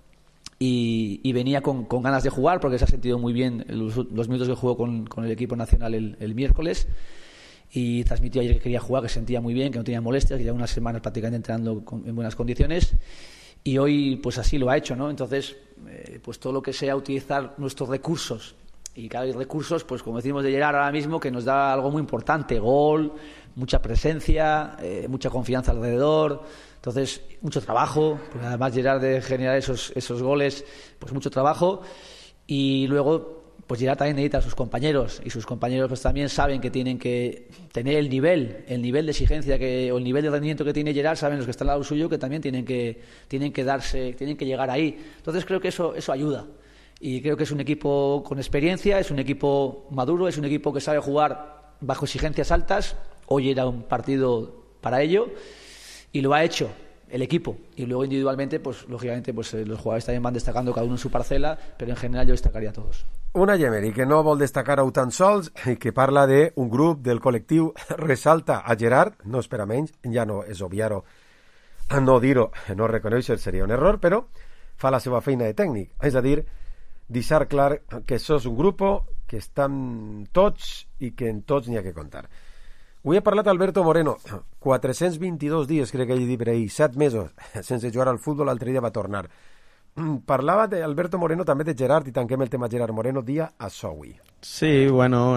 y venía con ganas de jugar porque se ha sentido muy bien los minutos que jugó con el equipo nacional el miércoles y transmitió ayer que quería jugar, que se sentía muy bien, que no tenía molestias, que lleva unas semanas prácticamente entrenando en buenas condiciones y hoy pues así lo ha hecho, ¿no? Entonces, pues todo lo que sea utilizar nuestros recursos. Y cada vez recursos, pues como decimos de Gerard ahora mismo, que nos da algo muy importante, gol, mucha presencia, mucha confianza alrededor, entonces mucho trabajo, porque además Gerard de generar esos goles, pues mucho trabajo, y luego pues Gerard también necesita a sus compañeros, y sus compañeros pues también saben que tienen que tener el nivel de exigencia o el nivel de rendimiento que tiene Gerard, saben los que están al lado suyo que también tienen que llegar ahí, entonces creo que eso ayuda. Y creo que es un equipo con experiencia, es un equipo maduro, es un equipo que sabe jugar bajo exigencias altas. Hoy era un partido para ello y lo ha hecho el equipo. Y luego individualmente, pues lógicamente, pues los jugadores también van destacando cada uno en su parcela, pero en general yo destacaria a todos. Una Emery que no vol destacar a tan sols i que parla d'un grup del col·lectiu, resalta a Gerard, no és per a menys, ja no és obviar-ho, no dir-ho, no reconèixer seria un error, però fa la seva feina de tècnic, és a dir, deixar clar que això és un grup que estan tots i que en tots n'hi ha que contar. Avui ha parlat Alberto Moreno, 422 dies, crec que ell dit per ahir, 7 mesos sense jugar al futbol, l'altre dia va tornar. Parlava d'Alberto Moreno també de Gerard i tanquem el tema Gerard Moreno, dia a Sowi. Sí, bueno,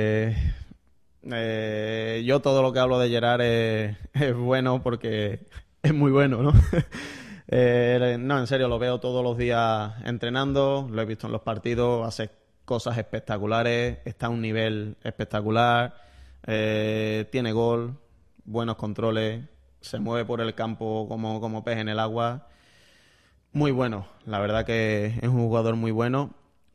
yo todo lo que hablo de Gerard es bueno porque es muy bueno, ¿no? No, en serio, lo veo todos los días entrenando, lo he visto en los partidos, hace cosas espectaculares, está a un nivel espectacular, tiene gol, buenos controles, se mueve por el campo como pez en el agua, muy bueno, la verdad que es un jugador muy bueno,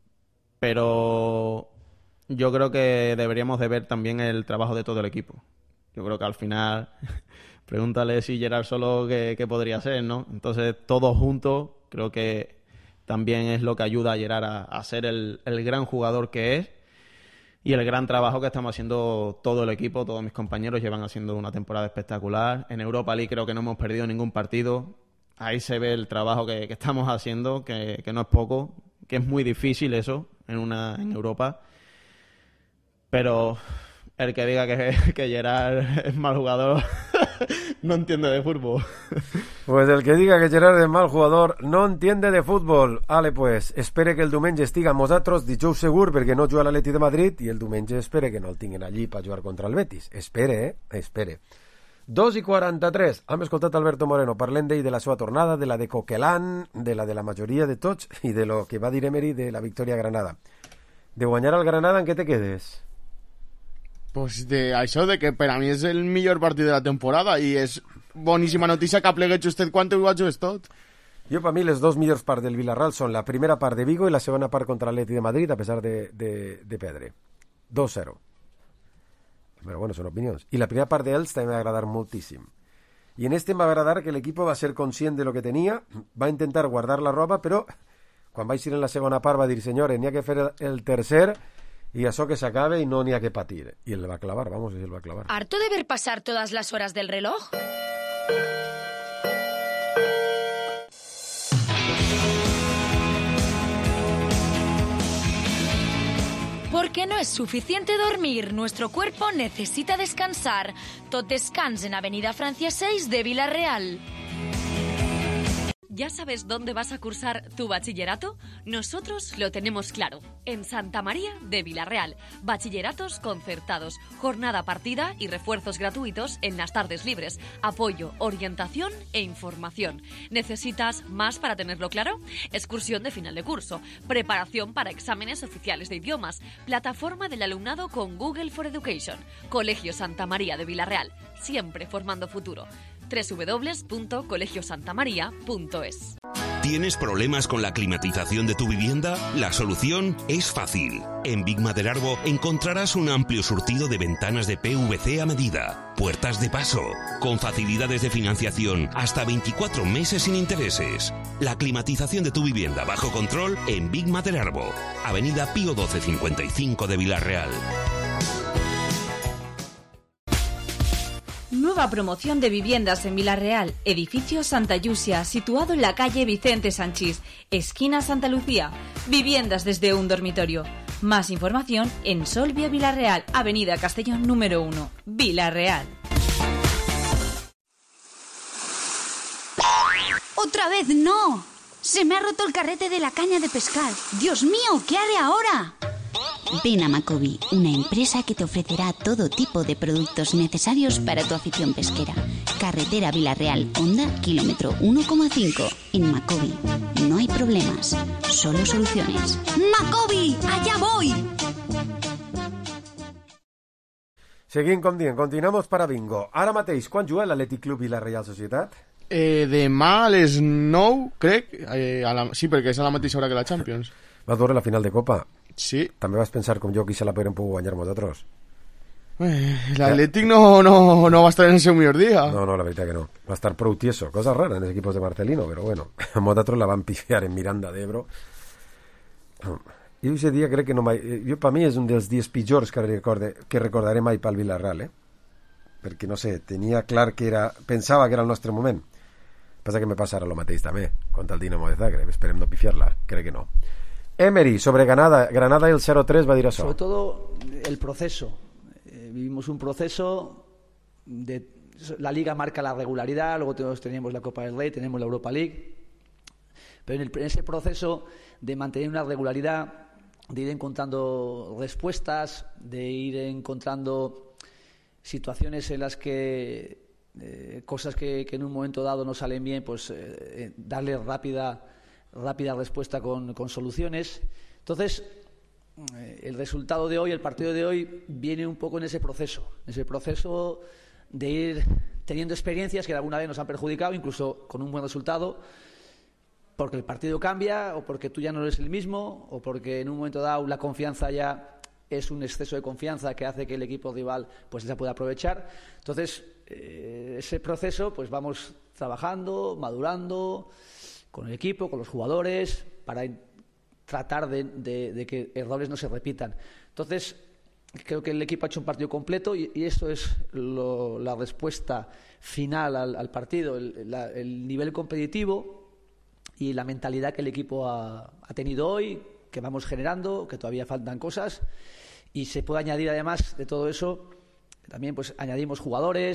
pero yo creo que deberíamos de ver también el trabajo de todo el equipo. Yo creo que al final... Pregúntale si Gerard solo qué podría ser, ¿no? Entonces, todos juntos, creo que también es lo que ayuda a Gerard a ser el gran jugador que es y el gran trabajo que estamos haciendo todo el equipo, todos mis compañeros llevan haciendo una temporada espectacular. En Europa League creo que no hemos perdido ningún partido. Ahí se ve el trabajo que estamos haciendo, que no es poco, que es muy difícil eso en Europa. Pero... el que diga que Gerard es mal jugador No entiende de fútbol. Pues el que diga que Gerard es mal jugador no entiende de futbol. Ale, pues, espere que el diumenge estiga amb nosaltres, dijous segur, perquè no juga l'Atleti de Madrid, i el diumenge espere que no el tinguin allí per jugar contra el Betis. Espere, espere. 2:43. Hem escoltat Alberto Moreno parlant d'ell, de la seva tornada, de la de Coquelin, de la majoria de tots, i de lo que va dir Emery de la victòria a Granada. De guanyar al Granada, en què te quedes? Pues de això, de que per a mi és el millor partit de la temporada i és boníssima notícia que aplegués usted quan ho ha jugat tot. Jo, per mi, les dos millors parts del Villarreal són la primera part de Vigo i la segona part contra l'Atleti de Madrid, a pesar de perdre. 2-0. Però bueno, són opinions. I la primera part d'ells també va agradar moltíssim. I en este em va agradar que l'equip va ser conscient de lo que tenia, va intentar guardar la roba, però quan va eixir en la segona part va dir, senyores, n'hi ha que fer el tercer y això que s'acabe y no n'hi ha que patir. Y él va a clavar, vamos, él va a clavar. ¿Harto de ver pasar todas las horas del reloj? Porque no es suficiente dormir, nuestro cuerpo necesita descansar. Tot descans en Avenida Francia 6 de Villarreal. ¿Ya sabes dónde vas a cursar tu bachillerato? Nosotros lo tenemos claro. En Santa María de Villarreal. Bachilleratos concertados, jornada partida y refuerzos gratuitos en las tardes libres. Apoyo, orientación e información. ¿Necesitas más para tenerlo claro? Excursión de final de curso. Preparación para exámenes oficiales de idiomas. Plataforma del alumnado con Google for Education. Colegio Santa María de Villarreal. Siempre formando futuro. www.colegiosantamaria.es. ¿Tienes problemas con la climatización de tu vivienda? La solución es fácil. En Big Maderarbo encontrarás un amplio surtido de ventanas de PVC a medida, puertas de paso, con facilidades de financiación hasta 24 meses sin intereses. La climatización de tu vivienda bajo control en Big Maderarbo, Avenida Pío 1255 de Villarreal. Nueva promoción de viviendas en Villarreal, edificio Santa Yusia, situado en la calle Vicente Sanchís, esquina Santa Lucía. Viviendas desde un dormitorio. Más información en Solvia Villarreal, Avenida Castellón número 1, Villarreal. ¡Otra vez no! Se me ha roto el carrete de la caña de pescar. ¡Dios mío! ¿Qué haré ahora? Ven a Macobi, una empresa que te ofrecerá todo tipo de productos necesarios para tu afición pesquera. Carretera Villarreal, Honda, kilómetro 1,5. En Macobi no hay problemas, solo soluciones. ¡Macobi! ¡Allá voy! Seguim com dient, continuamos para bingo. Ara mateix, quan juga l'Atlètic Club i la Reial Societat? Demà a les 9, crec. Sí, perquè és a la mateixa hora que la Champions. Va veure la final de Copa. Sí. També vas pensar com jo que se la podrem poder guanyar nosaltres. L'Atlètic no va estar en el seu millor dia. No, la veritat que no. Va estar prou tieso. Cosa rara en els equipos de Marcelino, però bueno. Nosaltres la van pifiar en Miranda d'Ebro. Jo aquest dia crec que no mai... Per mi és un dels dies pitjors que recordaré mai pel Villarreal, perquè no sé, tenia clar que era... Pensava que era el nostre moment. Passa que me passa ara el mateix també, contra el Dinamo de Zagreb. Esperem no pifiar-la, crec que no. Emery, sobre Granada y el 0-3 va a decir eso. Sobre todo el proceso. Vivimos un proceso de... La Liga marca la regularidad, luego tenemos la Copa del Rey, tenemos la Europa League. Pero en ese proceso de mantener una regularidad, de ir encontrando respuestas, de ir encontrando situaciones en las que cosas que en un momento dado no salen bien, pues darle rápida respuesta con soluciones. Entonces, el resultado de hoy, el partido de hoy, viene un poco en ese proceso de ir teniendo experiencias que alguna vez nos han perjudicado, incluso con un buen resultado, porque el partido cambia, o porque tú ya no eres el mismo, o porque en un momento dado la confianza ya es un exceso de confianza que hace que el equipo rival pues se pueda aprovechar. Entonces, ese proceso pues vamos trabajando, madurando con el equipo, con los jugadores, para tratar de que errores no se repitan. Entonces, creo que el equipo ha hecho un partido completo y eso es la respuesta final al partido, el nivel competitivo y la mentalidad que el equipo ha tenido hoy, que vamos generando, que todavía faltan cosas, y se puede añadir además de todo eso, también pues añadimos jugadores,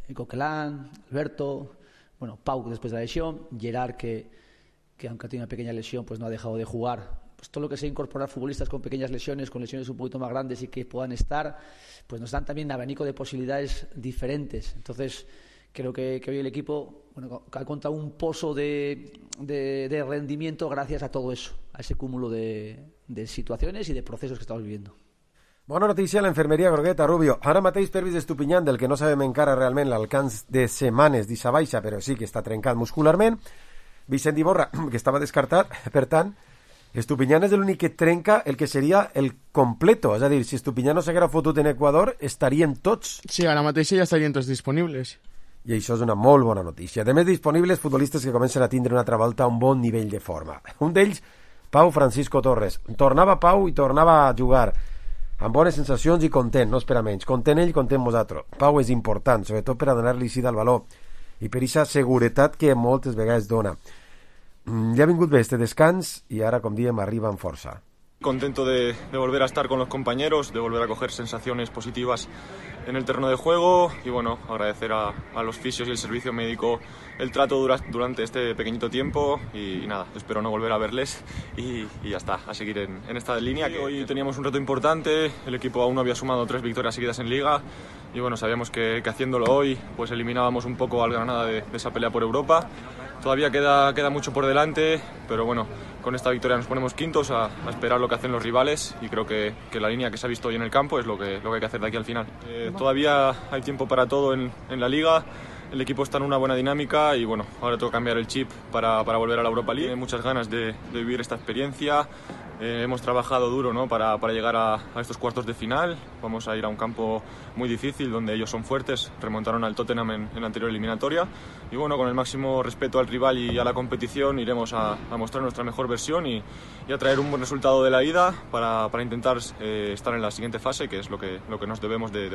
Coquelin, Alberto, bueno, Pau después de la lesión, Gerard que aunque ha tenido una pequeña lesión pues no ha dejado de jugar. Pues todo lo que sea incorporar futbolistas con pequeñas lesiones, con lesiones un poquito más grandes y que puedan estar, pues nos dan también un abanico de posibilidades diferentes. Entonces creo que hoy el equipo ha contado un pozo de rendimiento gracias a todo eso, a ese cúmulo de situaciones y de procesos que estamos viviendo. Bona notícia a l'enfermeria Grogueta, Rubio. Ara mateix Pervis Estupinyán, del que no sabem encara realment l'alcance de setmanes d'Issa baixa, però sí que està trencat muscularment. Vicent Iborra, que estava descartat. Per tant, Estupinyán és l'únic que trenca el que seria el completo. És a dir, si Estupinyán no s'haguera fotut en Equador, estarien tots. Sí, ara mateix ja estarien tots disponibles. I això és una molt bona notícia. A més, disponibles futbolistes que comencen a tindre una altra volta un bon nivell de forma. Un d'ells, Pau Francisco Torres. Tornava Pau i tornava a jugar amb bones sensacions i content, no espera menys. Content ell, content vosaltres. Pau és important, sobretot per a donar-li sida al valor i per aquesta seguretat que moltes vegades dona. Ja ha vingut bé este descans i ara, com diem, arriba amb força. Contento de volver a estar con los compañeros, de volver a coger sensaciones positivas en el terreno de juego y bueno, agradecer a los fisios y el servicio médico el trato durante este pequeñito tiempo y nada, espero no volver a verles y ya está, a seguir en esta línea. Que hoy teníamos un reto importante, el equipo aún no había sumado 3 victorias seguidas en Liga y bueno, sabíamos que haciéndolo hoy pues eliminábamos un poco al Granada de esa pelea por Europa. Todavía queda mucho por delante, pero bueno, con esta victoria nos ponemos quintos a esperar lo que hacen los rivales y creo que la línea que se ha visto hoy en el campo es lo que hay que hacer de aquí al final. Todavía hay tiempo para todo en la Liga, el equipo está en una buena dinámica y bueno, ahora tengo que cambiar el chip para volver a la Europa League. Hay muchas ganas de vivir esta experiencia. Hemos trabajado duro, ¿no? para llegar a estos cuartos de final. Vamos a ir a un campo muy difícil donde ellos son fuertes, remontaron al Tottenham en la anterior eliminatoria y bueno, con el máximo respeto al rival y a la competición iremos a mostrar nuestra mejor versión y a traer un buen resultado de la ida para intentar estar en la siguiente fase, que es lo que nos debemos de.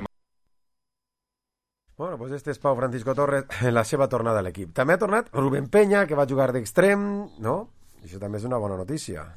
Bueno, pues este és Pau Francisco Torres en la seva tornada a l'equip. També ha tornat Rubén Peña, que va jugar d'extrem, no? I això també és una bona notícia.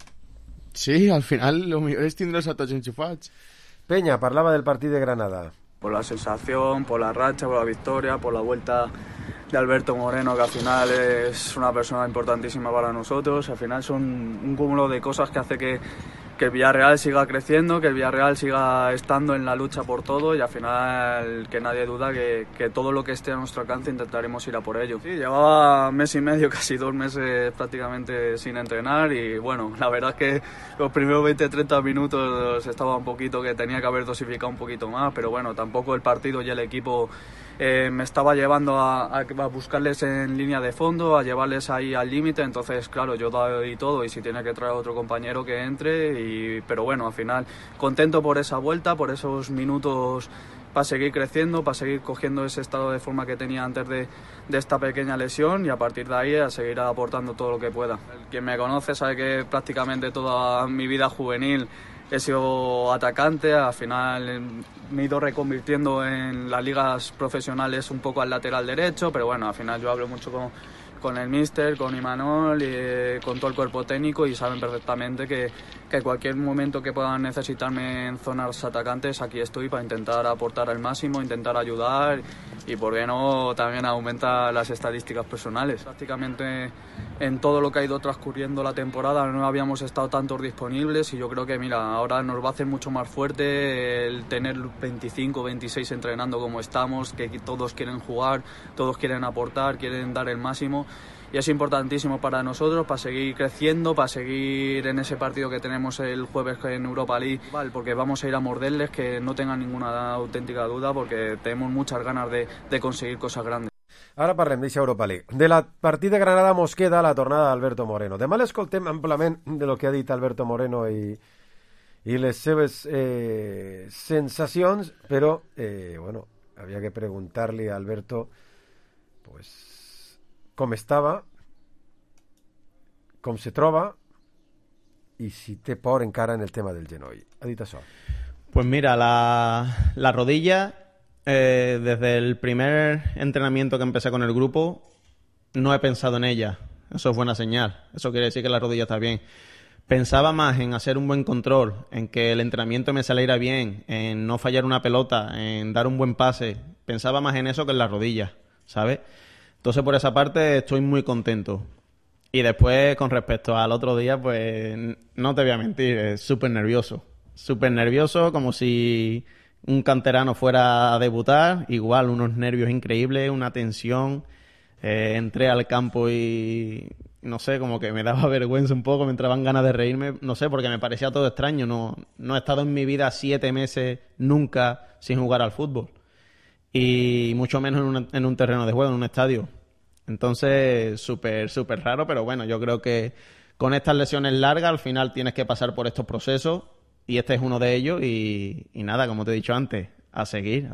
Sí, al final lo millor és tindre'ls a tots enxufats. Peña parlava del partit de Granada. Por la sensación, por la racha, por la victoria, por la vuelta de Alberto Moreno, que al final es una persona importantísima para nosotros. Al final son un cúmulo de cosas que hace que el Villarreal siga creciendo, que el Villarreal siga estando en la lucha por todo y al final que nadie duda que todo lo que esté a nuestro alcance intentaremos ir a por ello. Sí, llevaba mes y medio, casi 2 meses prácticamente sin entrenar y bueno, la verdad es que los primeros 20-30 minutos estaba un poquito que tenía que haber dosificado un poquito más, pero bueno, tampoco el partido y el equipo me estaba llevando a buscarles en línea de fondo, a llevarles ahí al límite, entonces claro, yo doy todo y si tiene que traer otro compañero que entre, pero bueno, al final contento por esa vuelta, por esos minutos para seguir creciendo, para seguir cogiendo ese estado de forma que tenía antes de esta pequeña lesión y a partir de ahí a seguir aportando todo lo que pueda. Quien me conoce sabe que prácticamente toda mi vida juvenil he sido atacante, al final me he ido reconvirtiendo en las ligas profesionales un poco al lateral derecho, pero bueno, al final yo hablo mucho con el míster, con Imanol y con todo el cuerpo técnico y saben perfectamente que en cualquier momento que puedan necesitarme en zonas atacantes aquí estoy para intentar aportar al máximo, intentar ayudar y por qué no también aumenta las estadísticas personales. Prácticamente en todo lo que ha ido transcurriendo la temporada no habíamos estado tantos disponibles y yo creo que mira, ahora nos va a hacer mucho más fuerte el tener 25, 26 entrenando como estamos, que todos quieren jugar, todos quieren aportar, quieren dar el máximo y es importantísimo para nosotros, para seguir creciendo, para seguir en ese partido que tenemos el jueves en Europa League, porque vamos a ir a morderles, que no tengan ninguna auténtica duda porque tenemos muchas ganas de conseguir cosas grandes. Ara parlem d'eixa Europa League. De la partida de Granada mos queda la tornada d'Alberto Moreno. Demà l'escoltem amplament de lo que ha dit Alberto Moreno i les seves sensacions, però bueno, havia que preguntar-li a Alberto pues, com estava, com se troba i si té por encara en el tema del genoll. Ha dit això. Pues mira, la rodilla, desde el primer entrenamiento que empecé con el grupo, no he pensado en ella. Eso es buena señal. Eso quiere decir que la rodilla está bien. Pensaba más en hacer un buen control, en que el entrenamiento me saliera bien, en no fallar una pelota, en dar un buen pase, pensaba más en eso que en las rodillas, ¿sabes? Entonces, por esa parte, estoy muy contento. Y después, con respecto al otro día, pues no te voy a mentir, es súper nervioso. Súper nervioso, como si un canterano fuera a debutar. Igual, unos nervios increíbles, una tensión. Entré al campo y, no sé, como que me daba vergüenza un poco, me entraban ganas de reírme. No sé, porque me parecía todo extraño. No he estado en mi vida 7 meses nunca sin jugar al fútbol. Y mucho menos en un terreno de juego, en un estadio. Entonces, súper raro, pero bueno, yo creo que con estas lesiones largas al final tienes que pasar por estos procesos y este es uno de ellos y nada, como te he dicho antes, a seguir.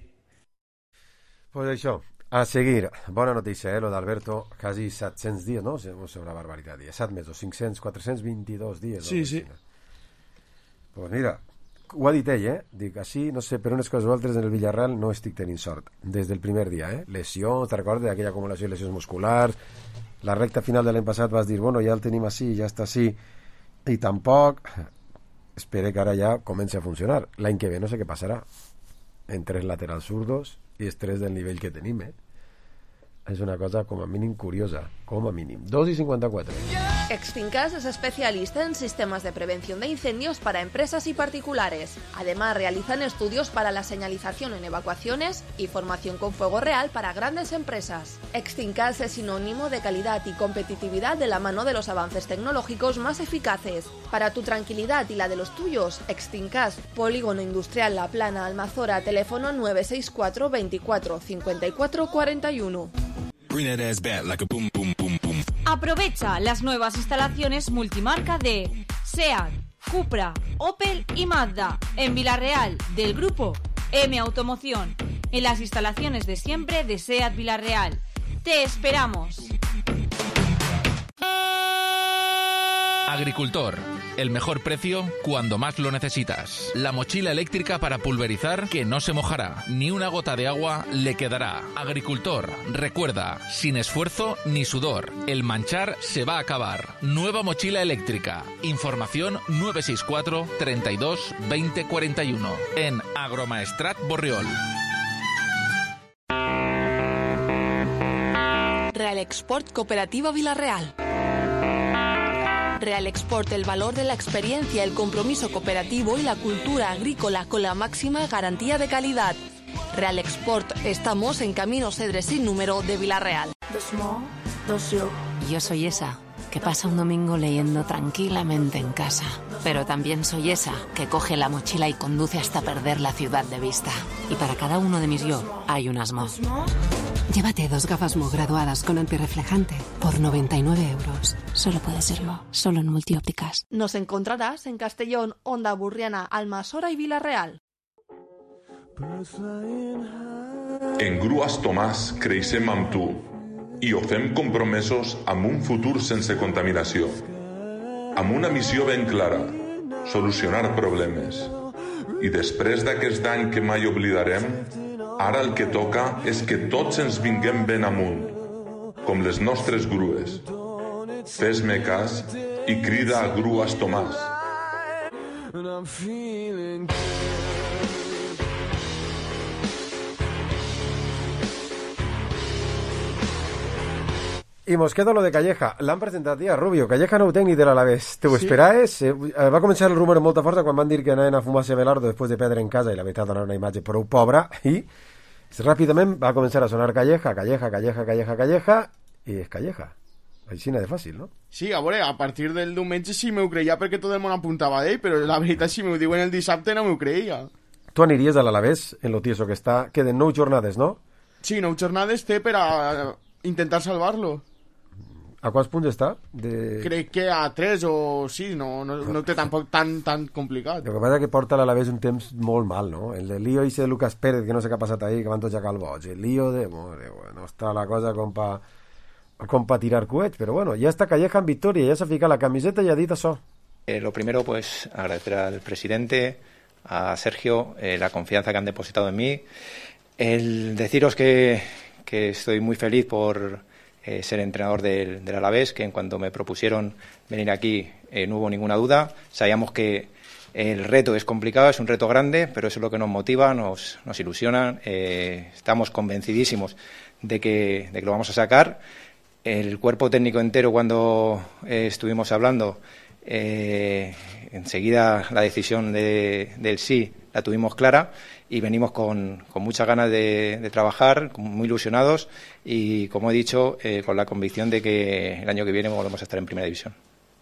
Pues això, a seguir. Bona notícia, lo d'Alberto, quasi 700 dies, no? Una barbaritat, 7 mesos, 422 dies. Sí, sí. Pues mira, ho ha dit ell, dic, així, no sé, per unes coses o altres en el Villarreal no estic tenint sort, des del primer dia, lesió, te recordes d'aquella acumulació de lesions musculars, la recta final de l'any passat vas dir, bueno, ja el tenim així, ja està així, i tampoc, espero que ara ja comenci a funcionar. L'any que ve no sé què passarà, en 3 laterals zurdos i els 3 del nivell que tenim, És una cosa com a mínim curiosa, com a mínim. 2:54. Extinkas es especialista en sistemas de prevención de incendios para empresas y particulares. Además, realizan estudios para la señalización en evacuaciones y formación con fuego real para grandes empresas. Extinkas es sinónimo de calidad y competitividad de la mano de los avances tecnológicos más eficaces. Para tu tranquilidad y la de los tuyos, Extinkas, Polígono Industrial La Plana, Almazora, teléfono 964 24 54 41. Aprovecha las nuevas instalaciones multimarca de SEAT, Cupra, Opel y Mazda en Villarreal del grupo M Automoción, en las instalaciones de siempre de SEAT Villarreal. ¡Te esperamos! Agricultor, el mejor precio cuando más lo necesitas. La mochila eléctrica para pulverizar que no se mojará, ni una gota de agua le quedará. Agricultor, recuerda, sin esfuerzo ni sudor, el manchar se va a acabar. Nueva mochila eléctrica. Información 964 32 20 41 en Agromaestrat Borriol. Real Export Cooperativa Villarreal. Real Export, el valor de la experiencia, el compromiso cooperativo y la cultura agrícola con la máxima garantía de calidad. Real Export, estamos en Camino Cedres sin número de Villarreal. Yo soy esa que pasa un domingo leyendo tranquilamente en casa, pero también soy esa que coge la mochila y conduce hasta perder la ciudad de vista. Y para cada uno de mis yo hay un Asmo. Llévate 2 gafas Mo graduadas con antirreflejante por 99 euros. Solo puede serlo, solo en Multiópticas. Nos encontrarás en Castellón, Onda Burriana, Almasora y Villarreal. En Grues Tomàs creixem amb tu i ho fem compromesos amb un futur sense contaminació. Amb una missió ben clara, solucionar problemes. I després d'aquest any que mai oblidarem, ara el que toca és que tots ens vinguem ben amunt, com les nostres grues. Fes-me cas i crida a Grues Tomàs. I mos queda lo de Calleja. L'han presentat ja, Rubio. Calleja nou tècnic de l'Alavés. Te ho esperaves? Va començar el rumor amb molta força quan van dir que anaven a fumar-se Belardo després de perdre en casa i la veritat donar una imatge prou pobra i ràpidament va començar a sonar Calleja i és Calleja. Així de fàcil, no? Sí, a veure, a partir del diumenge sí m'ho creia perquè tot el món apuntava d'ell, però la veritat si m'ho diuen el dissabte no m'ho creia. Tu aniries a l'Alavés en lo tieso que està? Queden 9 jornades, no? Sí, 9 jornades té per a intentar salvar-lo. A quants punts està? Crec que a 3 o 6, no té tampoc tan complicat. El que passa és que porta l'Alavés un temps molt mal, no? El de lío ese de Lucas Pérez, que no sé què ha passat ahí, que van tots a calboig. El lío de... no està la cosa com pa tirar cohets, pero bueno, ya está Calleja en victoria, ya se ha fijado la camiseta y ha dicho eso. Lo primero, pues agradecer al presidente, a Sergio, la confianza que han depositado en mí. El deciros que estoy muy feliz por ser entrenador del Alavés, que en cuanto me propusieron venir aquí no hubo ninguna duda. Sabíamos que El reto es complicado, es un reto grande, pero eso es lo que nos motiva, nos ilusiona. Estamos convencidísimos de que lo vamos a sacar. El cuerpo técnico entero, cuando estuvimos hablando, enseguida la decisión del sí la tuvimos clara y venimos con muchas ganas de trabajar, muy ilusionados y, como he dicho, con la convicción de que el año que viene volvemos a estar en primera división.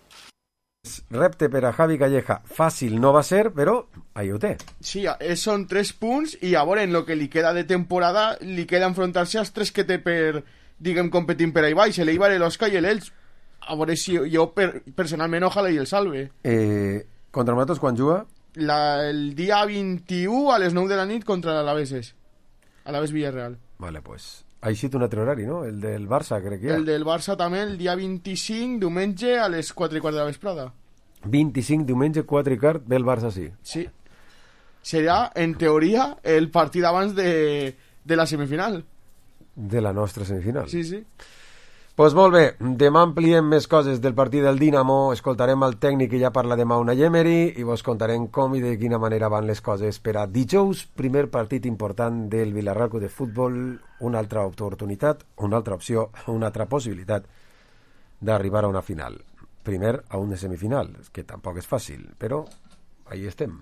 Repte per a Javi Calleja. Fàcil no va ser, però ahí ho té. Sí, són 3 punts i a veure, en lo que li queda de temporada li queda enfrontar-se als 3 que té per, diguem, competint per ahí baix, l'Eibar, l'Osca i l'Elx. A veure si jo personalment ojalà i el salve. Contra nosaltres quan juga? El dia 21 a les 9 de la nit contra l'Alaves. Alaves Villarreal. Vale, pues ha eixit un altre horari, no? El del Barça, crec que hi ha. El del Barça també, el dia 25, diumenge, a les 4:15 de la vesprada. 25, diumenge, 4:15, ve el Barça, sí. Sí. Serà, en teoria, el partit abans de la semifinal. De la nostra semifinal. Sí, sí. Pues molt bé, demà ampliem més coses del partit del Dinamo, escoltarem el tècnic que ja parla demà Unai Emery i vos contarem com i de quina manera van les coses per a dijous, primer partit important del Villarreal Club de Futbol, una altra oportunitat, una altra opció, una altra possibilitat d'arribar a una final. Primer a una semifinal, que tampoc és fàcil, però ahí estem,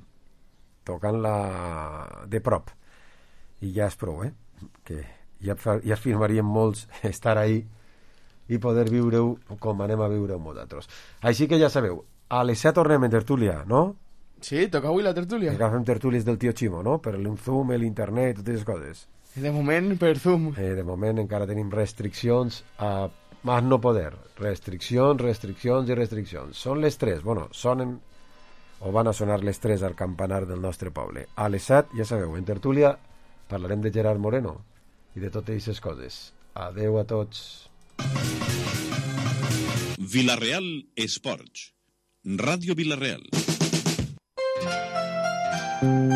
tocant-la de prop. I ja és prou, que ja afirmaríem molts estar ahí i poder viure-ho com anem a viure-ho nosaltres. Així que ja sabeu, a les 7 tornem en tertúlia, no? Sí, toca avui la tertúlia. Que fem tertúlies del tio Ximo, no? Per el Zoom, l'internet, totes les coses. De moment, per Zoom. De moment encara tenim restriccions a más no poder. Restriccions i restriccions. Són les 3, bueno, sonen o van a sonar les 3 al campanar del nostre poble. A les 7, ja sabeu, en tertúlia parlarem de Gerard Moreno i de totes aquestes coses. Adeu a tots. Villarreal Esports. Ràdio Villarreal.